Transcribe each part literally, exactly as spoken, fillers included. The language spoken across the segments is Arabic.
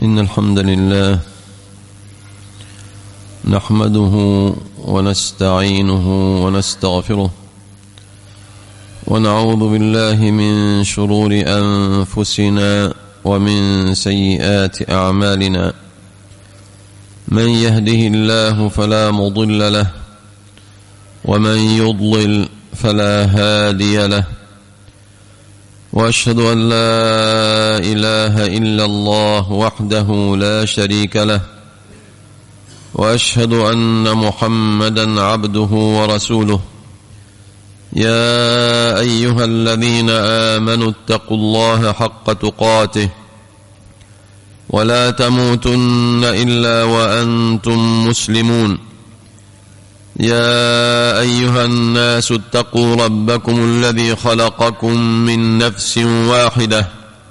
إن الحمد لله نحمده ونستعينه ونستغفره ونعوذ بالله من شرور أنفسنا ومن سيئات أعمالنا. من يهده الله فلا مضل له ومن يضلل فلا هادي له، وأشهد أن لا إله إلا الله وحده لا شريك له، وأشهد أن محمدا عبده ورسوله. يا أيها الذين آمنوا اتقوا الله حق تقاته ولا تموتن إلا وأنتم مسلمون. يا أيها الناس اتقوا ربكم الذي خلقكم من نفس واحدة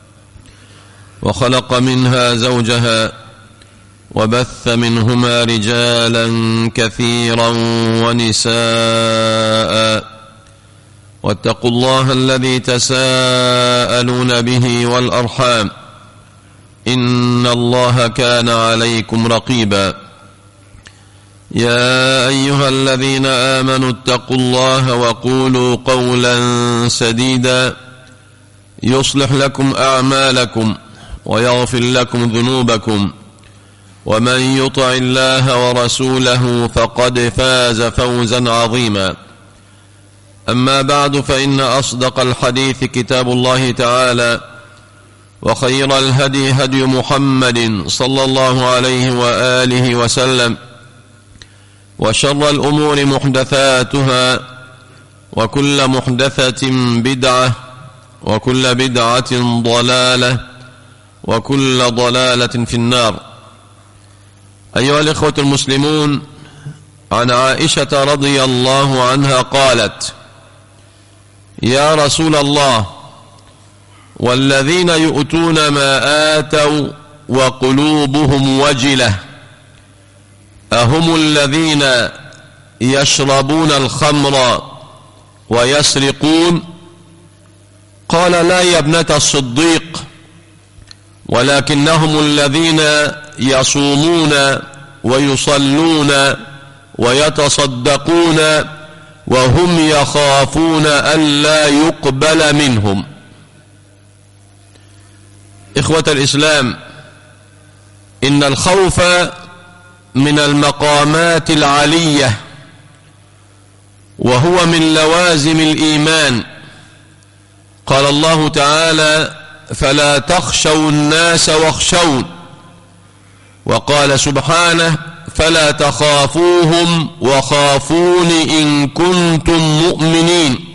وخلق منها زوجها وبث منهما رجالا كثيرا ونساء، واتقوا الله الذي تساءلون به والأرحام إن الله كان عليكم رقيبا. يا أيها الذين آمنوا اتقوا الله وقولوا قولا سديدا يصلح لكم أعمالكم ويغفر لكم ذنوبكم، ومن يطع الله ورسوله فقد فاز فوزا عظيما. أما بعد، فإن أصدق الحديث كتاب الله تعالى، وخير الهدي هدي محمد صلى الله عليه وآله وسلم، وشر الأمور محدثاتها، وكل محدثة بدعة، وكل بدعة ضلالة، وكل ضلالة في النار. أيها الإخوة المسلمون، عن عائشة رضي الله عنها قالت: يا رسول الله، والذين يؤتون ما آتوا وقلوبهم وجلة أهم الذين يشربون الخمر ويسرقون؟ قال: لا يا ابنة الصديق، ولكنهم الذين يصومون ويصلون ويتصدقون وهم يخافون ألا يقبل منهم. إخوة الإسلام، إن الخوف من المقامات العالية، وهو من لوازم الإيمان. قال الله تعالى: فلا تخشوا الناس واخشون. وقال سبحانه: فلا تخافوهم وخافون إن كنتم مؤمنين.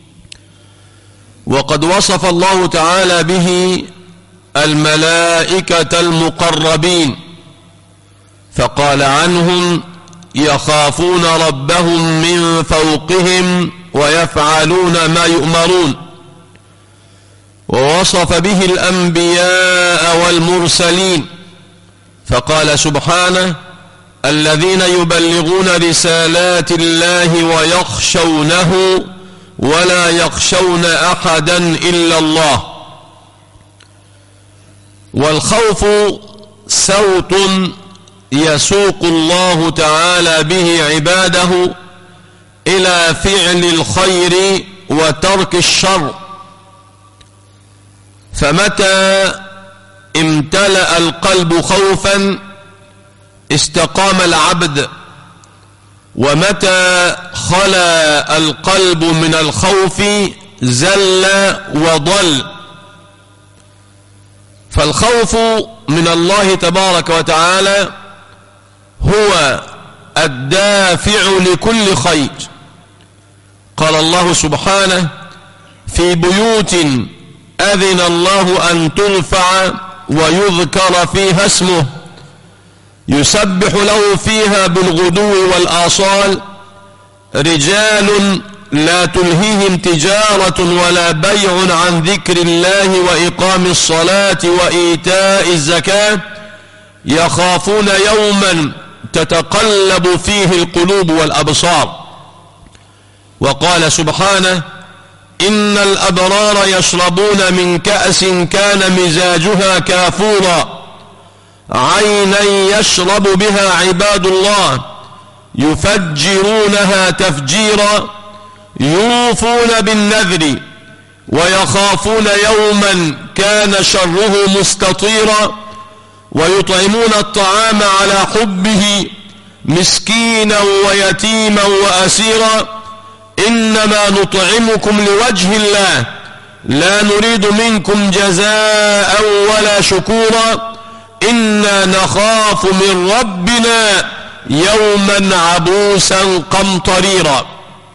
وقد وصف الله تعالى به الملائكة المقربين، فقال عنهم: يخافون ربهم من فوقهم ويفعلون ما يؤمرون. ووصف به الأنبياء والمرسلين، فقال سبحانه: الذين يبلغون رسالات الله ويخشونه ولا يخشون أحدا إلا الله. والخوف صوت يسوق الله تعالى به عباده إلى فعل الخير وترك الشر. فمتى امتلأ القلب خوفا استقام العبد، ومتى خلا القلب من الخوف زل وضل. فالخوف من الله تبارك وتعالى هو الدافع لكل خير. قال الله سبحانه: في بيوت أذن الله أن ترفع ويذكر فيها اسمه يسبح له فيها بالغدو والآصال رجال لا تلهيهم تجارة ولا بيع عن ذكر الله وإقام الصلاة وإيتاء الزكاة يخافون يوما تتقلب فيه القلوب والأبصار. وقال سبحانه: إن الأبرار يشربون من كأس كان مزاجها كافورا عينا يشرب بها عباد الله يفجرونها تفجيرا يوفون بالنذر ويخافون يوما كان شره مستطيرا ويطعمون الطعام على حبه مسكينا ويتيما وأسيرا إنما نطعمكم لوجه الله لا نريد منكم جزاء ولا شكورا إنا نخاف من ربنا يوما عبوسا قمطريرا.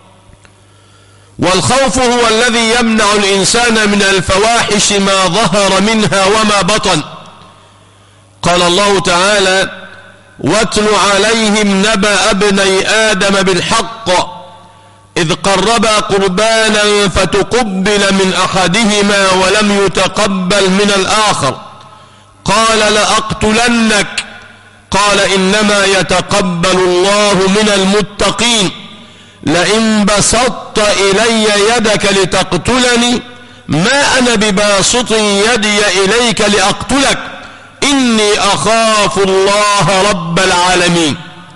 والخوف هو الذي يمنع الإنسان من الفواحش ما ظهر منها وما بطن. قال الله تعالى: واتل عليهم نبأ ابني آدم بالحق إذ قربا قربانا فتقبل من أحدهما ولم يتقبل من الآخر قال لأقتلنك قال إنما يتقبل الله من المتقين لئن بسطت إلي يدك لتقتلني ما أنا بباسط يدي إليك لأقتلك إني أخاف الله رب العالمين.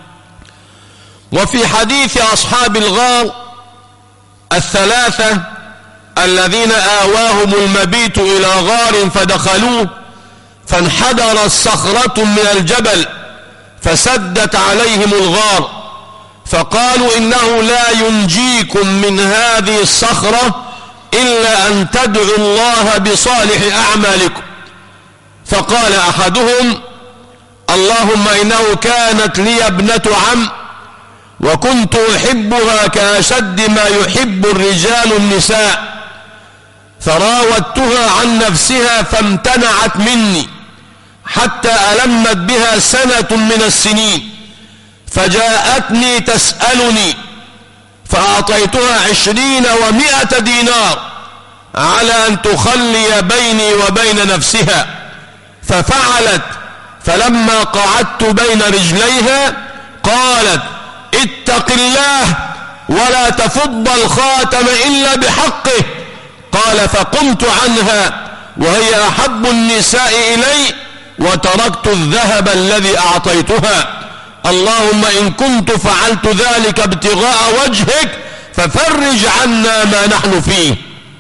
وفي حديث أصحاب الغار الثلاثة الذين آواهم المبيت إلى غار فدخلوه فانحدرت صخرة من الجبل فسدت عليهم الغار فقالوا إنه لا ينجيكم من هذه الصخرة إلا أن تدعوا الله بصالح أعمالكم. فقال أحدهم: اللهم إنه كانت لي ابنة عم وكنت أحبها كأشد ما يحب الرجال النساء فراودتها عن نفسها فامتنعت مني حتى ألمت بها سنة من السنين فجاءتني تسألني فأعطيتها عشرين ومائة دينار على أن تخلي بيني وبين نفسها ففعلت فلما قعدت بين رجليها قالت: اتق الله ولا تفض الخاتم إلا بحقه. قال: فقمت عنها وهي أحب النساء إلي وتركت الذهب الذي أعطيتها. اللهم إن كنت فعلت ذلك ابتغاء وجهك ففرج عنا ما نحن فيه.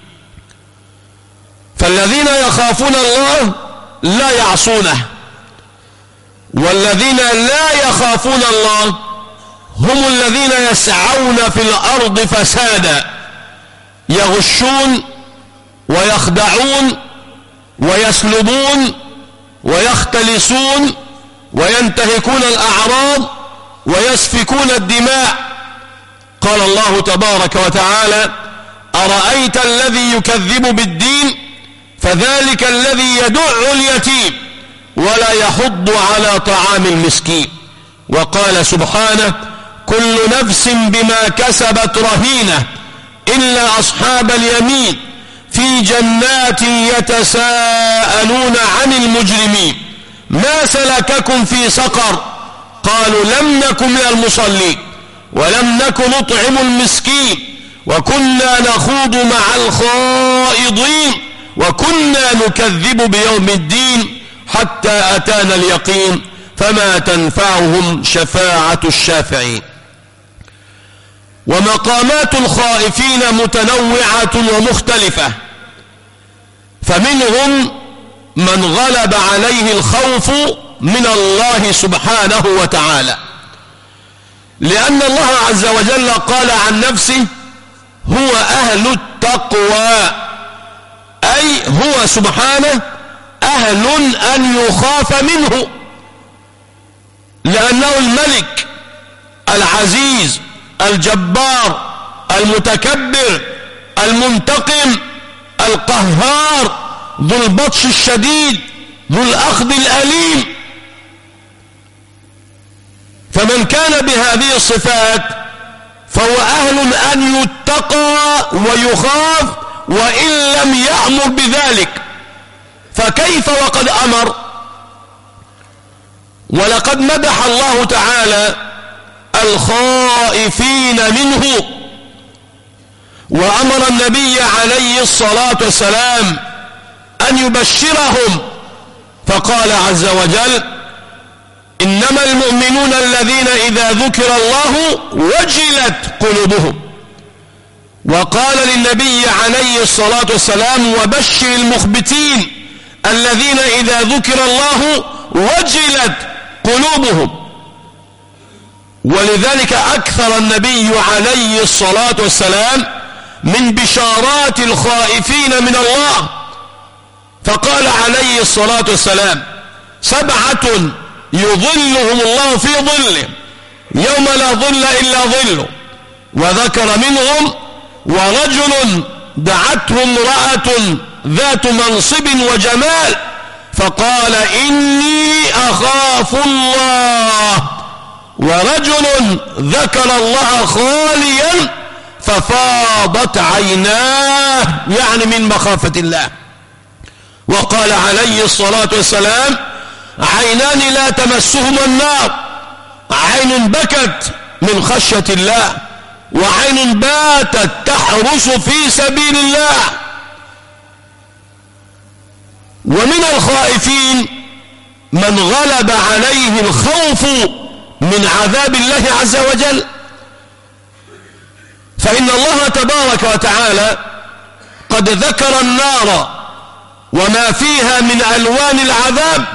فالذين يخافون الله لا يعصونه، والذين لا يخافون الله هم الذين يسعون في الأرض فسادا يغشون ويخدعون ويسلبون ويختلسون وينتهكون الأعراض ويسفكون الدماء. قال الله تبارك وتعالى: أرأيت الذي يكذب بالدين فذلك الذي يدع اليتيم ولا يحض على طعام المسكين. وقال سبحانه: كل نفس بما كسبت رهينة إلا أصحاب اليمين في جنات يتساءلون عن المجرمين ما سلككم في سقر قالوا لم نكن من المصلين ولم نكن نطعم المسكين وكنا نخوض مع الخائضين وكنا نكذب بيوم الدين حتى أتانا اليقين فما تنفعهم شفاعة الشافعين. ومقامات الخائفين متنوعة ومختلفة، فمنهم من غلب عليه الخوف من الله سبحانه وتعالى، لأن الله عز وجل قال عن نفسه: هو أهل التقوى، أي هو سبحانه أهل أن يخاف منه، لأنه الملك العزيز الجبار المتكبر المنتقم القهار ذو البطش الشديد ذو الأخذ الأليم. فمن كان بهذه الصفات فهو أهل أن يتقى ويخاف وإن لم يأمر بذلك، فكيف وقد أمر؟ ولقد مدح الله تعالى الخائفين منه وأمر النبي عليه الصلاة والسلام أن يبشرهم، فقال عز وجل: إنما المؤمنون الذين إذا ذكر الله وجلت قلوبهم. وقال للنبي عليه الصلاة والسلام وبشر المخبتين الذين إذا ذكر الله وجلت قلوبهم. ولذلك أكثر النبي عليه الصلاة والسلام من بشارات الخائفين من الله، فقال عليه الصلاة والسلام سبعة يظلهم الله في ظله يوم لا ظل إلا ظله، وذكر منهم ورجل دعته امرأة ذات منصب وجمال فقال إني أخاف الله، ورجل ذكر الله خاليا ففاضت عيناه يعني من مخافة الله. وقال عليه الصلاة والسلام عينان لا تمسهما النار، عين بكت من خشية الله وعين باتت تحرس في سبيل الله. ومن الخائفين من غلب عليه الخوف من عذاب الله عز وجل، فإن الله تبارك وتعالى قد ذكر النار وما فيها من ألوان العذاب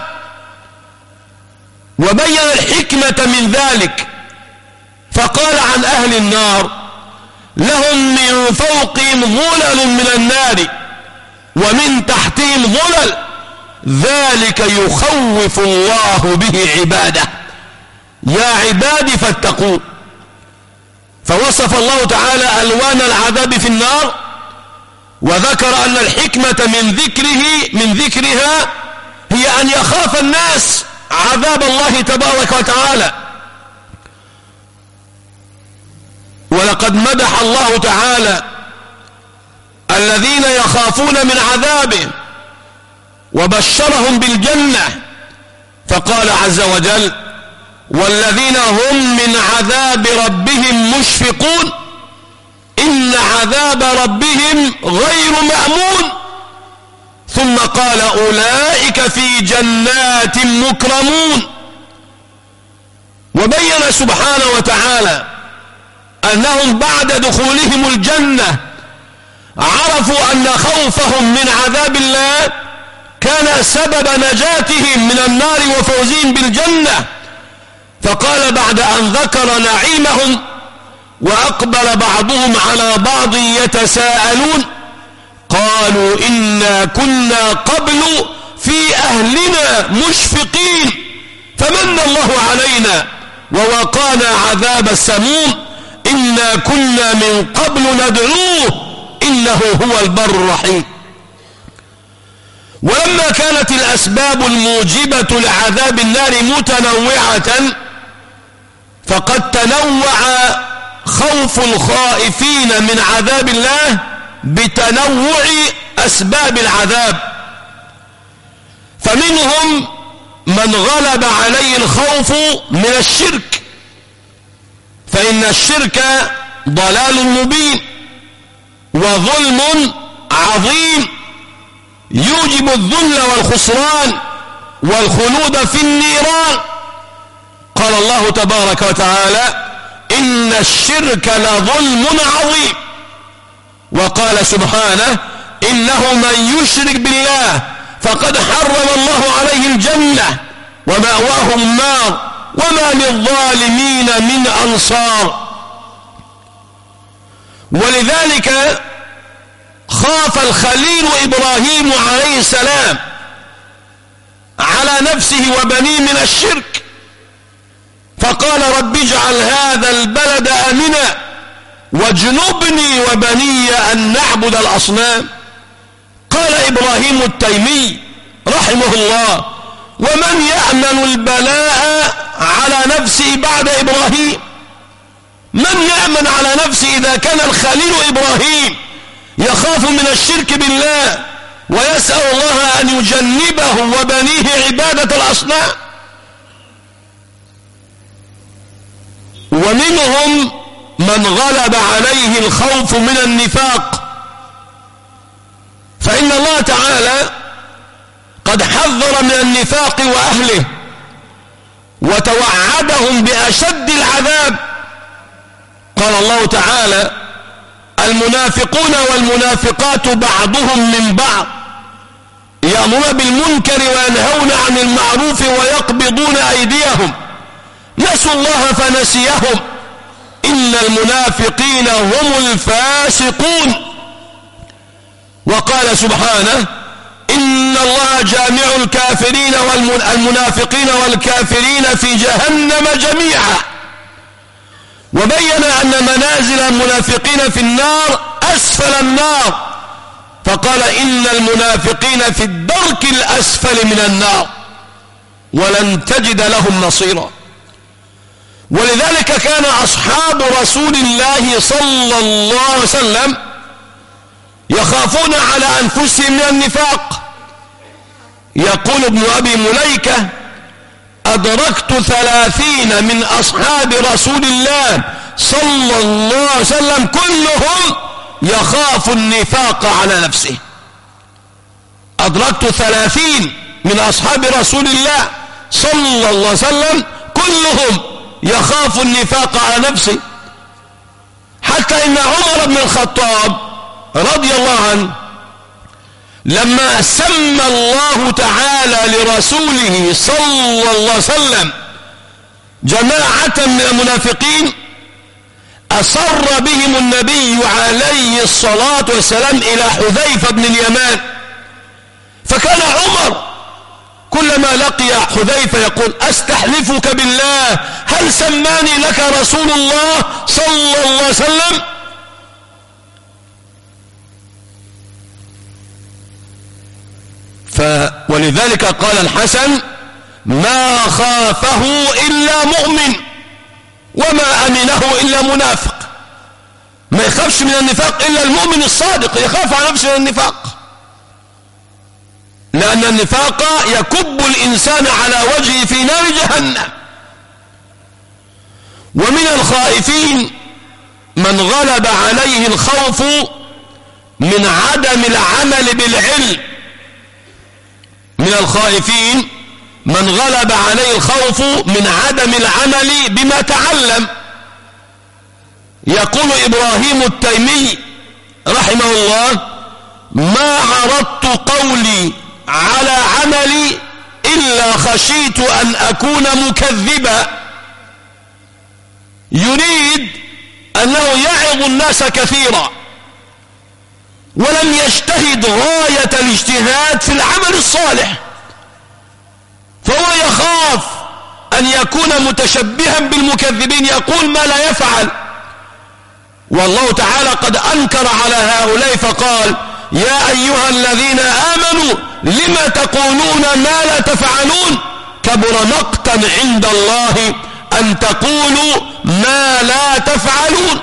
وبين الحكمة من ذلك، فقال عن أهل النار لهم من فوقهم ظلل من النار ومن تحتهم ظلل ذلك يخوف الله به عباده يا عبادي فاتقون. فوصف الله تعالى ألوان العذاب في النار وذكر أن الحكمة من ذكره من ذكرها هي أن يخاف الناس عذاب الله تبارك وتعالى. ولقد مدح الله تعالى الذين يخافون من عذابه وبشرهم بالجنة، فقال عز وجل والذين هم من عذاب ربهم مشفقون إن عذاب ربهم غير مأمون، ثم قال أولئك في جنات مكرمون. وبين سبحانه وتعالى أنهم بعد دخولهم الجنة عرفوا أن خوفهم من عذاب الله كان سبب نجاتهم من النار وفوزهم بالجنة، فقال بعد أن ذكر نعيمهم وأقبل بعضهم على بعض يتساءلون قالوا إنا كنا قبل في أهلنا مشفقين فمن الله علينا ووقانا عذاب السموم إنا كنا من قبل ندعوه إنه هو البر الرحيم. ولما كانت الأسباب الموجبة لعذاب النار متنوعة فقد تنوع خوف الخائفين من عذاب الله بتنوع أسباب العذاب، فمنهم من غلب عليه الخوف من الشرك، فإن الشرك ضلال مبين وظلم عظيم يوجب الذل والخسران والخلود في النيران. قال الله تبارك وتعالى إن الشرك لظلم عظيم، وقال سبحانه إنه من يشرك بالله فقد حرم الله عليه الجنة ومأواه النار وما للظالمين من أنصار. ولذلك خاف الخليل إبراهيم عليه السلام على نفسه وبنيه من الشرك، فقال رب اجعل هذا البلد آمنا واجنبني وبني أن نعبد الأصنام. قال إبراهيم التيمي رحمه الله ومن يأمن البلاء على نفسه بعد إبراهيم؟ من يأمن على نفسه إذا كان الخليل إبراهيم يخاف من الشرك بالله ويسأل الله أن يجنبه وبنيه عبادة الأصنام؟ ومنهم من غلب عليه الخوف من النفاق، فإن الله تعالى قد حذر من النفاق وأهله وتوعدهم بأشد العذاب. قال الله تعالى: المنافقون والمنافقات بعضهم من بعض يأمرون بالمنكر وينهون عن المعروف ويقبضون أيديهم نسوا الله فنسيهم إن المنافقين هم الفاسقون. وقال سبحانه: إن الله جامع الكافرين والمنافقين والكافرين في جهنم جميعا. وبين أن منازل المنافقين في النار أسفل النار، فقال: إن المنافقين في الدرك الأسفل من النار ولن تجد لهم نصيرا. ولذلك كان أصحاب رسول الله صلى الله عليه وسلم يخافون على أنفسهم من النفاق. يقول ابن أبي مليكة: أدركت ثلاثين من أصحاب رسول الله صلى الله عليه وسلم كلهم يخاف النفاق على نفسه. أدركت ثلاثين من أصحاب رسول الله صلى الله عليه وسلم كلهم يخاف النفاق على نفسه، حتى إن عمر بن الخطاب رضي الله عنه لما سمى الله تعالى لرسوله صلى الله عليه وسلم جماعة من المنافقين أصر بهم النبي عليه الصلاة والسلام إلى حذيفة بن اليمان، فكان عمر كلما لقي حذيفة يقول: أستحلفك بالله هل سماني لك رسول الله صلى الله عليه وسلم؟ ف ولذلك قال الحسن: ما خافه إلا مؤمن وما أمنه إلا منافق. ما يخافش من النفاق إلا المؤمن الصادق، يخاف على نفسه من النفاق، لأن النفاق يكب الإنسان على وجهه في نار جهنم. ومن الخائفين من غلب عليه الخوف من عدم العمل بالعلم. من الخائفين من غلب عليه الخوف من عدم العمل بما تعلم. يقول إبراهيم التيمي رحمه الله: ما عرضت قولي على عملي إلا خشيت أن أكون مكذبا. يريد أنه يعظ الناس كثيرا ولم يجتهد غاية الاجتهاد في العمل الصالح، فهو يخاف أن يكون متشبها بالمكذبين، يقول ما لا يفعل. والله تعالى قد أنكر على هؤلاء فقال: يا أيها الذين آمنوا لم تقولون ما لا تفعلون كبر مقتا عند الله أن تقولوا ما لا تفعلون.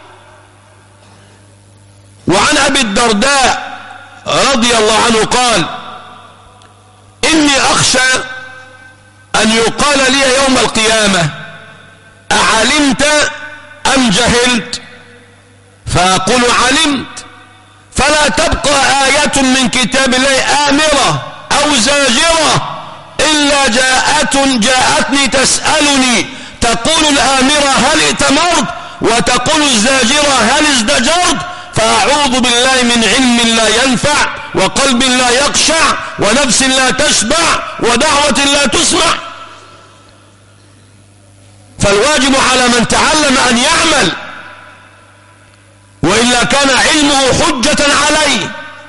وعن أبي الدرداء رضي الله عنه قال: إني أخشى أن يقال لي يوم القيامة أعلمت أم جهلت؟ فأقول علمت، فلا تبقى آية من كتاب الله آمرة أو زاجرة إلا جاءت جاءتني تسألني، تقول الآمرة هل ائتمرت، وتقول الزاجرة هل ازدجرت، فأعوذ بالله من علم لا ينفع وقلب لا يخشع ونفس لا تشبع ودعوة لا تسمع. فالواجب على من تعلم أن يعمل، وإلا كان علمه حجة عليه.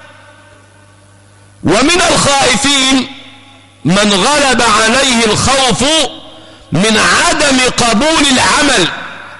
ومن الخائفين من غلب عليه الخوف من عدم قبول العمل.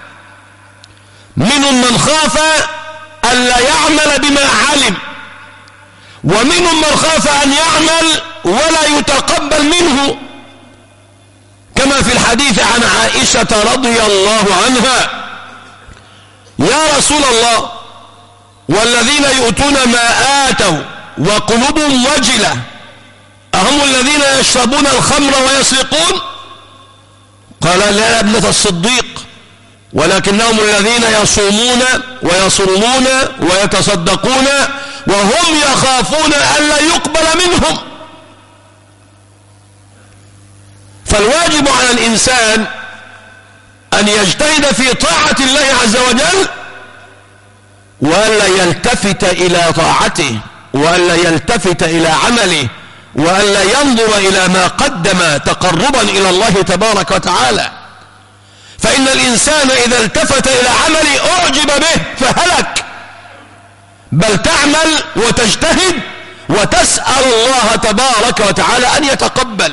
منهم من خاف ألا يعمل بما علم، ومنهم من خاف أن يعمل ولا يتقبل منه، كما في الحديث عن عائشة رضي الله عنها: يا رسول الله والذين يؤتون ما آتوا وقلوبهم وجلة أهم الذين يشربون الخمر ويسرقون؟ قال: لا يا ابنة الصديق، ولكنهم الذين يصومون ويصومون ويتصدقون وهم يخافون ألا يقبل منهم. فالواجب على على الإنسان أن يجتهد في طاعة الله عز وجل وألا يلتفت إلى طاعته وألا يلتفت إلى عمله وألا ينظر إلى ما قدم تقربا إلى الله تبارك وتعالى. فإن الإنسان إذا التفت إلى عمله أعجب به فهلك، بل تعمل وتجتهد وتسأل الله تبارك وتعالى أن يتقبل.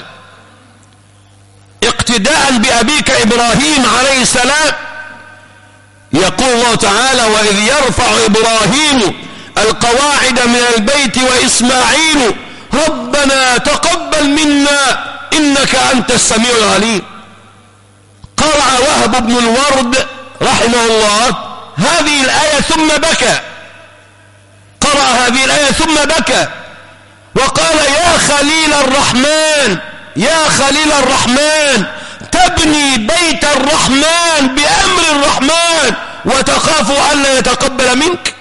اقتداء بأبيك إبراهيم عليه السلام يقول الله تعالى: وإذ يرفع إبراهيم القواعد من البيت وإسماعيل ربنا تقبل منا إنك أنت السميع العليم. قرأ وهب بن الورد رحمه الله هذه الآية ثم بكى، قرأ هذه الآية ثم بكى وقال: يا خليل الرحمن يا خليل الرحمن تبني بيت الرحمن بأمر الرحمن وتخاف ألا يتقبل منك.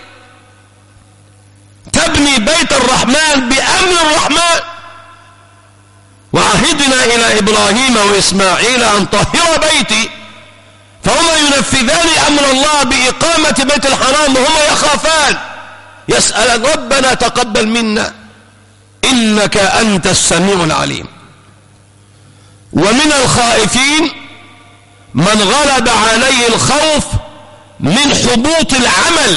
تبني بيت الرحمن بأمر الرحمن. وعهدنا إلى إبراهيم وإسماعيل أن طهر بيتي، فهما ينفذان أمر الله بإقامة بيت الحرام وهما يخافان يسأل ربنا تقبل منا إنك أنت السميع العليم. ومن الخائفين من غلب عليه الخوف من حبوط العمل،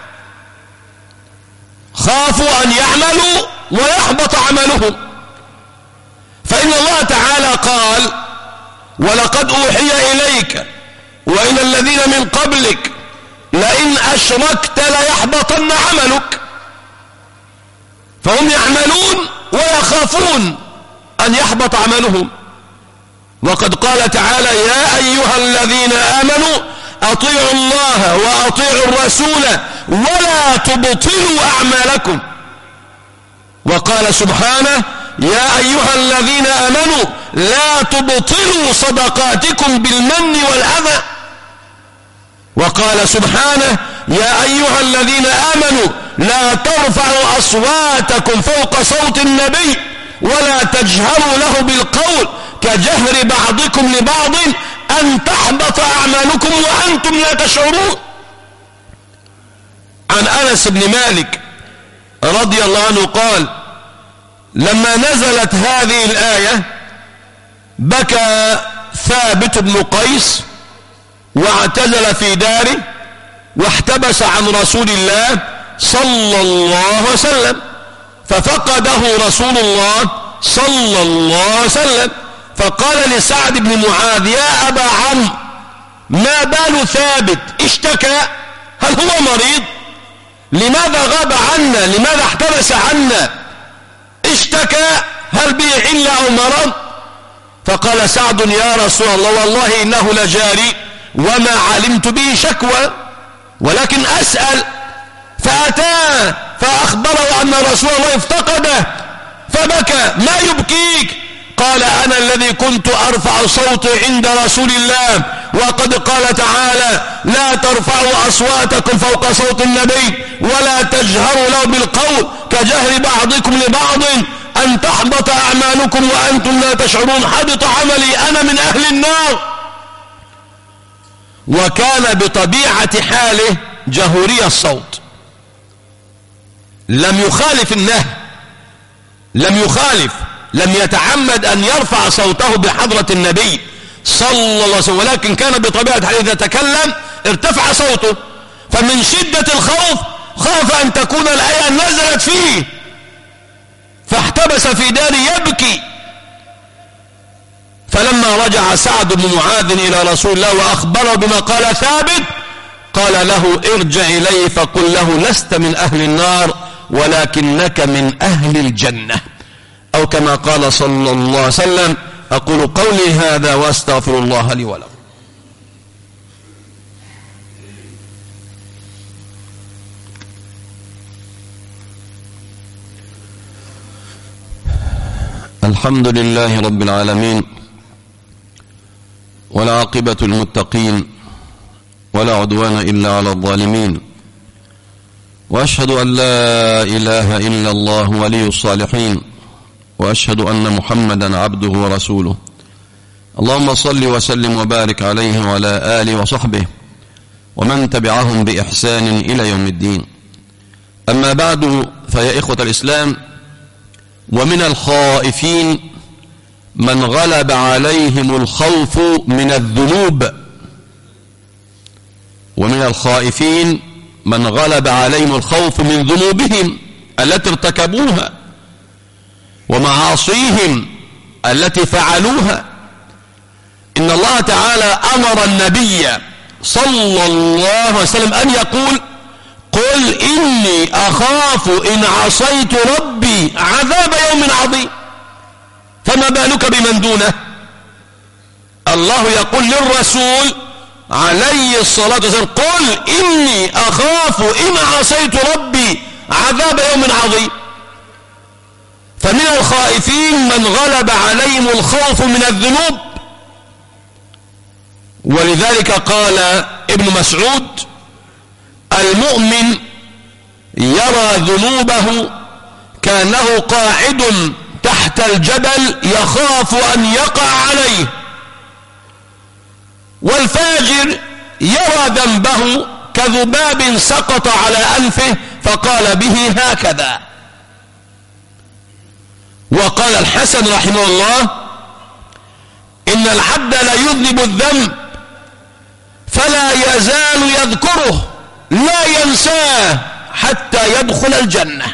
خافوا أن يعملوا ويحبط عملهم. فإن الله تعالى قال: ولقد أوحي إليك وإلى الذين من قبلك لئن أشركت ليحبطن عملك. فهم يعملون ويخافون أن يحبط عملهم. وقد قال تعالى: يا أيها الذين آمنوا أطيعوا الله وأطيعوا الرسول ولا تبطلوا أعمالكم. وقال سبحانه: يا أيها الذين آمنوا لا تبطلوا صدقاتكم بالمن والأذى. وقال سبحانه: يا أيها الذين آمنوا لا ترفعوا أصواتكم فوق صوت النبي ولا تجهروا له بالقول كجهر بعضكم لبعض أن تحبط أعمالكم وأنتم لا تشعرون. عن أنس بن مالك رضي الله عنه قال: لما نزلت هذه الآية بكى ثابت بن قيس واعتزل في داره واحتبس عن رسول الله صلى الله عليه وسلم، ففقده رسول الله صلى الله عليه وسلم، فقال لسعد بن معاذ: يا أبا عمرو ما بال ثابت اشتكى؟ هل هو مريض؟ لماذا غاب عنا؟ لماذا احتبس عنا؟ اشتكى؟ هل به علة أو مرض؟ فقال سعد: يا رسول الله والله إنه لجاري وما علمت به شكوى، ولكن أسأل. فأتاه فأخبره أن رسول الله افتقده فبكى. ما يبكيك؟ قال: أنا الذي كنت أرفع صوتي عند رسول الله وقد قال تعالى: لا ترفعوا أصواتكم فوق صوت النبي ولا تجهروا له بالقول كجهر بعضكم لبعض أن تحبط أعمالكم وأنتم لا تشعرون. حبط عملي، أنا من أهل النار. وكان بطبيعة حاله جهوري الصوت، لم يخالف النهي، لم يخالف، لم يتعمد أن يرفع صوته بحضرة النبي صلى الله عليه وسلم، ولكن كان بطبيعة حاله إذا تكلم ارتفع صوته. فمن شدة الخوف خاف أن تكون الآية نزلت فيه فاحتبس في داره يبكي. فلما رجع سعد بن معاذ إلى رسول الله وأخبره بما قال ثابت قال له: ارجع إليه فقل له لست من أهل النار ولكنك من أهل الجنة، أو كما قال صلى الله عليه وسلم. أقول قولي هذا وأستغفر الله لي ولكم. الحمد لله رب العالمين، والعاقبة المتقين، ولا عدوان إلا على الظالمين، وأشهد أن لا إله إلا الله ولي الصالحين، وأشهد أن محمدا عبده ورسوله. اللهم صل وسلم وبارك عليه وعلى آله وصحبه ومن تبعهم بإحسان إلى يوم الدين. أما بعد، فيا إخوة الإسلام، ومن الخائفين من غلب عليهم الخوف من الذنوب ومن الخائفين من غلب عليهم الخوف من ذنوبهم التي ارتكبوها ومعاصيهم التي فعلوها. إن الله تعالى أمر النبي صلى الله عليه وسلم أن يقول: قل إني أخاف إن عصيت ربي عذاب يوم عظيم. فما بالك بمن دونه؟ الله يقول للرسول عليه الصلاة والسلام: قل إني أخاف إن عصيت ربي عذاب يوم عظيم. فمن الخائفين من غلب عليهم الخوف من الذنوب، ولذلك قال ابن مسعود: المؤمن يرى ذنوبه كأنه قاعد تحت الجبل يخاف أن يقع عليه، والفاجر يرى ذنبه كذباب سقط على أنفه فقال به هكذا. وقال الحسن رحمه الله: إن العبد لا يذنب الذنب فلا يزال يذكره لا ينساه حتى يدخل الجنة.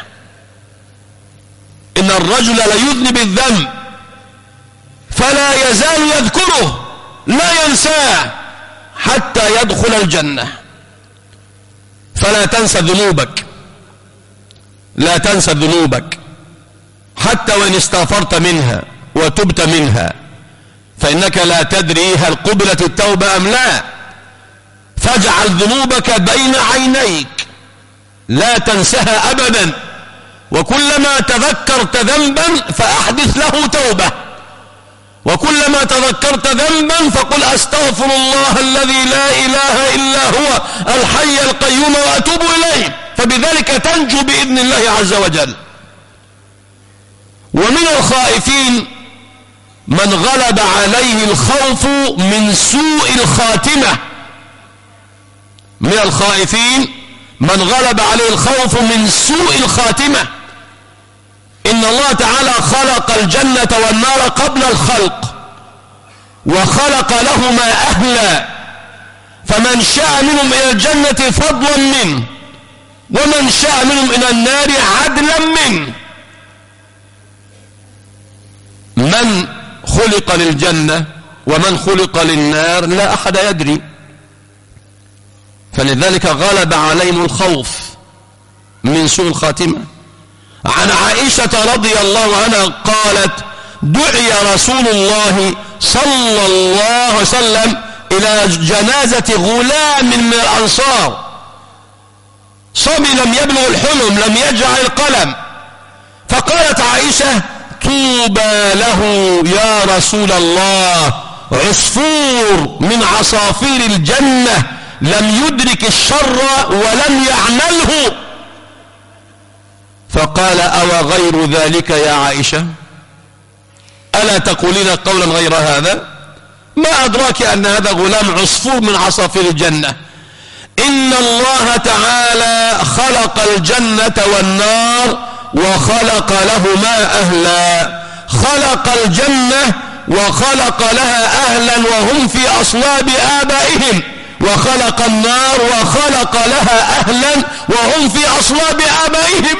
إن الرجل لا يذنب الذنب فلا يزال يذكره لا ينساه حتى يدخل الجنة. فلا تنسى ذنوبك، لا تنسى ذنوبك حتى وإن استغفرت منها وتبت منها، فإنك لا تدري هل قبلت التوبة أم لا. فاجعل ذنوبك بين عينيك لا تنسها أبدا، وكلما تذكرت ذنبا فأحدث له توبة، وكلما تذكرت ذنبا فقل: أستغفر الله الذي لا إله إلا هو الحي القيوم وأتوب إليه، فبذلك تنجو بإذن الله عز وجل. ومن الخائفين من غلب عليه الخوف من سوء الخاتمة. من الخائفين من غلب عليه الخوف من سوء الخاتمة. إن الله تعالى خلق الجنة والنار قبل الخلق، وخلق لهما أهلا، فمن شاء منهم إلى الجنة فضلا منه، ومن شاء منهم إلى النار عدلا منه. من خلق للجنة ومن خلق للنار لا أحد يدري، فلذلك غلب عليهم الخوف من سوء الخاتمة. عن عائشة رضي الله عنها قالت: دعي رسول الله صلى الله عليه وسلم إلى جنازة غلام من الأنصار، صبي لم يبلغ الحلم لم يجرع القلم، فقالت عائشة: طوبى له يا رسول الله، عصفور من عصافير الجنة لم يدرك الشر ولم يعمله. فقال: أو غير ذلك يا عائشة؟ ألا تقولين قولا غير هذا؟ ما أدراك أن هذا غلام عصفور من عصافير الجنة. إن الله تعالى خلق الجنة والنار وخلق لهما أهلا، خلق الجنة وخلق لها أهلا وهم في أصلاب آبائهم، وخلق النار وخلق لها أهلا وهم في أصلاب آبائهم.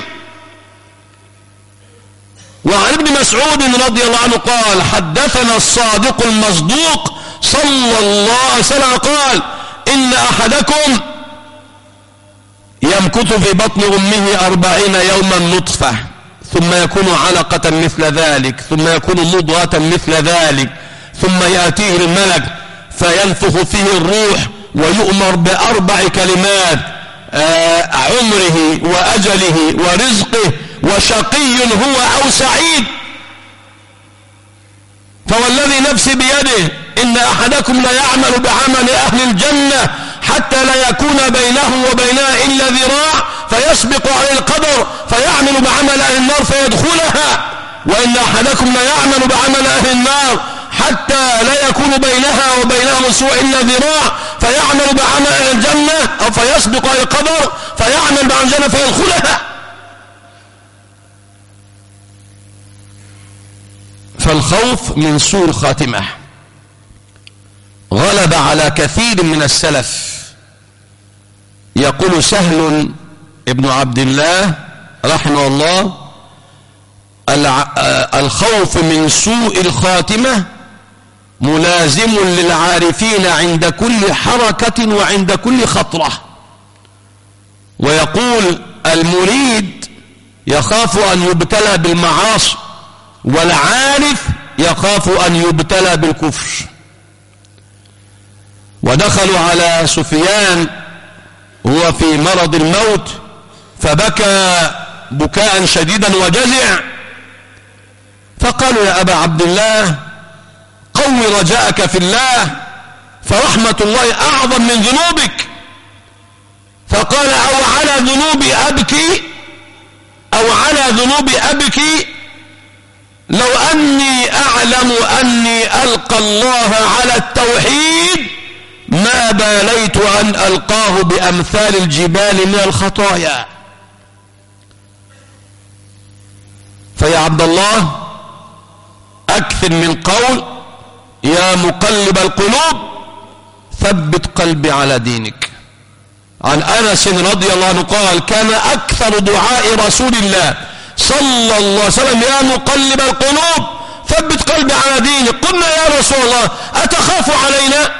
وعن ابن مسعود رضي الله عنه قال: حدثنا الصادق المصدوق صلى الله عليه وسلم قال: إن أحدكم يمكث في بطن أمه أربعين يوما نطفة، ثم يكون علقة مثل ذلك، ثم يكون مضغة مثل ذلك، ثم يأتيه الملك فينفخ فيه الروح ويؤمر بأربع كلمات: آه عمره وأجله ورزقه وشقي هو أو سعيد. فوالذي نفسي بيده إن أحدكم لا يعمل بعمل أهل الجنة حتى لا يكون بينه وبينها إلا ذراع فيسبق عليه القدر فيعمل بعمل أهل النار فيدخلها، وإن أحدكم لا يعمل بعمل أهل النار حتى لا يكون بينها وبينهم سوء إلا ذراع، فيعمل بعمل الجنة أو فيسبق القدر فيعمل بعمل الجنة فيدخلها. فالخوف من سوء الخاتمة غلب على كثير من السلف. يقول سهل ابن عبد الله رحمه الله: الخوف من سوء الخاتمة ملازم للعارفين عند كل حركة وعند كل خطرة. ويقول المريد يخاف أن يبتلى بالمعاصي، والعارف يخاف أن يبتلى بالكفر. ودخلوا على سفيان هو في مرض الموت فبكى بكاء شديدا وجزع، فقالوا: يا أبا عبد الله قوي رجاءك في الله، فرحمة الله أعظم من ذنوبك. فقال: أو على ذنوبي أبكي أو على ذنوبي أبكي لو أني أعلم أني ألقى الله على التوحيد ما باليت أن ألقاه بأمثال الجبال من الخطايا. فيا عبد الله أكثر من قول: يا مقلب القلوب ثبت قلبي على دينك. عن أنس رضي الله عنه قال: كان أكثر دعاء رسول الله صلى الله عليه وسلم: يا مقلب القلوب ثبت قلبي على دينك. قلنا: يا رسول الله أتخاف علينا؟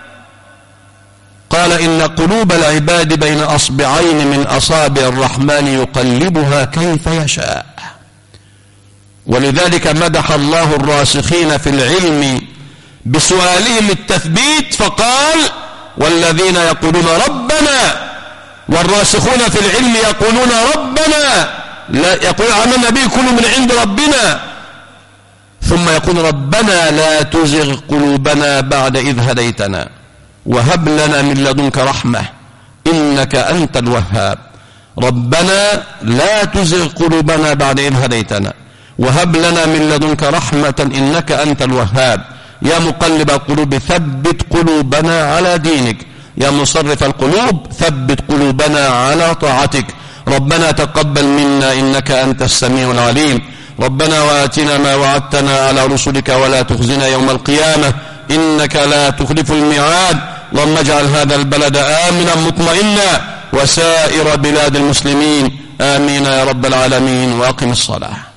قال: إن قلوب العباد بين أصبعين من أصابع الرحمن يقلبها كيف يشاء. ولذلك مدح الله الراسخين في العلم بسؤالهم التثبيت فقال: والذين يقولون ربنا، والراسخون في العلم يقولون ربنا، لا يقول عن النبي كل من عند ربنا، ثم يقول ربنا لا تزغ قلوبنا بعد إذ هديتنا وهب لنا من لدنك رحمة إنك أنت الوهاب. ربنا لا تزغ قلوبنا بعد إذ هديتنا وهب لنا من لدنك رحمة إنك أنت الوهاب. يا مقلب القلوب ثبت قلوبنا على دينك، يا مصرف القلوب ثبت قلوبنا على طاعتك. ربنا تقبل منا إنك أنت السميع العليم. ربنا وآتنا ما وعدتنا على رسلك ولا تخزنا يوم القيامة إنك لا تخلف الميعاد. اللهم اجعل هذا البلد آمنا مطمئنا وسائر بلاد المسلمين، آمين يا رب العالمين. وأقم الصلاة.